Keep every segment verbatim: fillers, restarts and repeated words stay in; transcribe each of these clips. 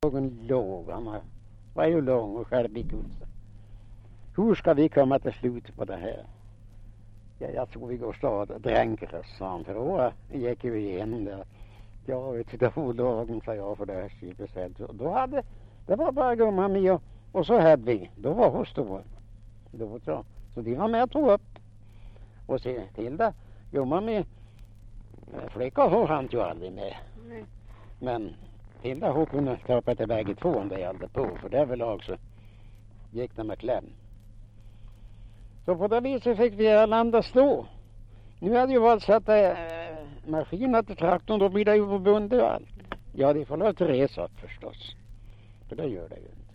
Någon låg, han var ju lång och självbekunnande. Hur ska vi komma till slut på det här? Ja, jag tror vi går stad och dränker oss, sa han. För då gick ju igenom det. Ja, vet du, då låg, sa jag, för det här skipet. Då hade, det var bara gumman med och, och så hade vi. Då var hon stor. Då så. Så de var med och tog upp. Och se till det. Gumman med flicka, hon hann ju aldrig med. Mm. Men Hilda, hon kunde ta upp till bägge två om det gällde på. För därvidlag så gick det med kläm. Så på det viset fick vi landa stå. Nu hade ju valt att sätta äh, maskinen till traktorn, då blir det ju förbundet och allt. Ja, det får lov att resa förstås. För det gör det ju inte.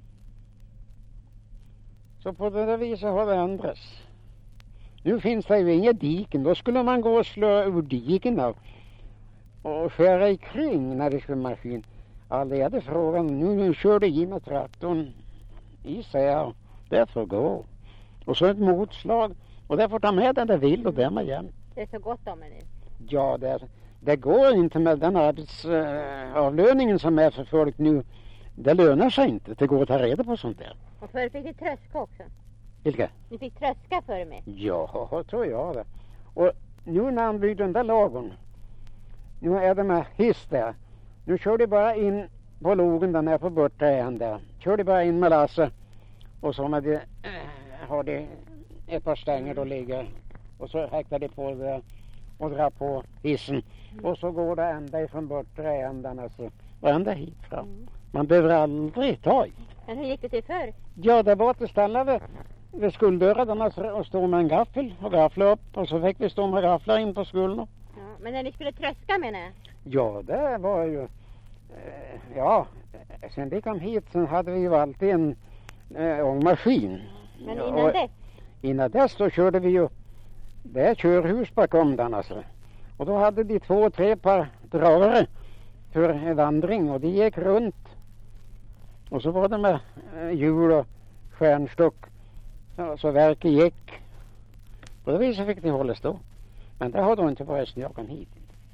Så på det där viset har det ändrats. Nu finns det ju inga diken. Då skulle man gå och slå ur diken och, och skära i kring när det skulle maskin. Alla hade frågan, nu, nu kör det in med traktorn i sig. Det får gå. Och så ett motslag. Och det får ta med den det vill och det med igen. Det är så gott om det nu. Ja, det, det går inte med den arbetsavlöningen äh, som är för folk nu. Det lönar sig inte. Det går att ta reda på sånt där. Och förr fick ni tröska också. Vilka? Ni fick tröska för mig. Ja, tror jag det. Och nu när han byggde den där lagen. Nu är det med hiss där. Nu kör de bara in på logen den är på borträgen där. Kör de bara in med Lasse. Och så med det, äh, har de ett par stänger då ligger. Och så häktar de på det och drar på hissen. Mm. Och så går det ända ifrån borträgen alltså. Och ända hit fram. Mm. Man behöver aldrig ta i. Men hur gick det till förr? Ja, det var att ställa vid, vid skulddörren och stå med en gaffel och gaffla upp. Och så fick vi stå med gafflar in på skulden. Ja, men när ni skulle tröska menar jag? Ja, det var ju... Eh, ja, sen vi kom hit så hade vi ju alltid en eh, ångmaskin. Men innan och, dess? Innan dess då körde vi ju... Det är körhus bakom den alltså. Och då hade de två, tre par dragare för en vandring. Och de gick runt. Och så var det med eh, hjul och stjärnstock. Så, så verket gick. På det viset fick de hålla stå. Men det har då inte varit sen jag kom hit.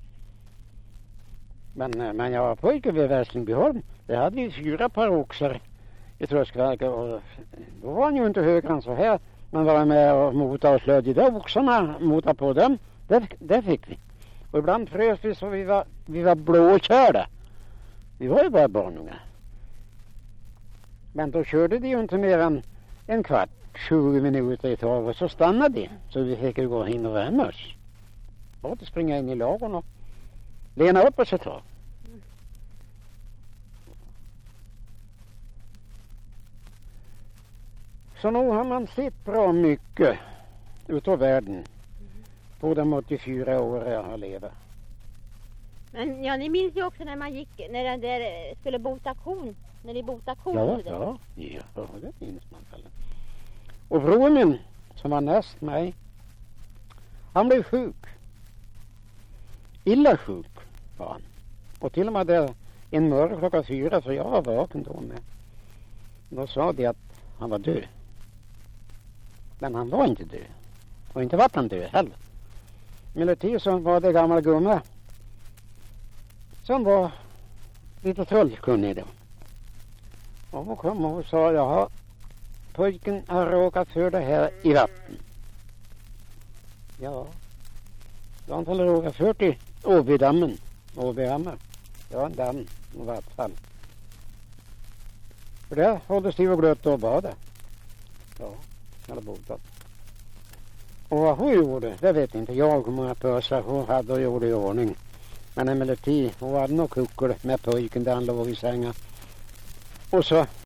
Men, eh, men jag var pojke vid Väslingbyholm. Det hade vi fyra par oxar i tröskverket. Och då var han ju inte högre än så här. Man var med och mota och slödde. De oxarna mota på dem. Det, det fick vi. Och ibland frös vi så vi var, vi var blåkörda. Vi var ju bara barnungar. Men då körde de ju inte mer än en kvart, tjugo minuter i tag och så stannade de. Så vi fick ju gå in och värma oss. Bara att springa in i lagen och lena upp oss ett tag. Så nu har man sett bra mycket utav världen på de åttiofyra år jag har levat. Men ja, ni minns ju också när man gick, när den där skulle bota kon. När ni botade kon. Ja, ja, ja, det minns man väl. Och bror min, som var näst mig, han blev sjuk. Illa sjuk var han. Och till och med där en morgon klockan fyra, så jag var vaken då med. Då sa de att han var död. Men han var inte död. Och inte var han död heller. Emellertid så var det gamla gumma som var lite trollkunnig då. Och hon kom och sa, jaha, pojken har råkat för det här i vatten. Ja, då har han råkat för till Åbydammen. Åbyhammar. Ja, en damm i vart fall. För där hålldes de och glöt och bada. Ja, han hade botat. Och vad hon gjorde, det vet inte jag hur många pösar hon hade och gjorde i ordning. Men emellertid, hon hade nog kuckor med pojken där han låg i sängen. Och så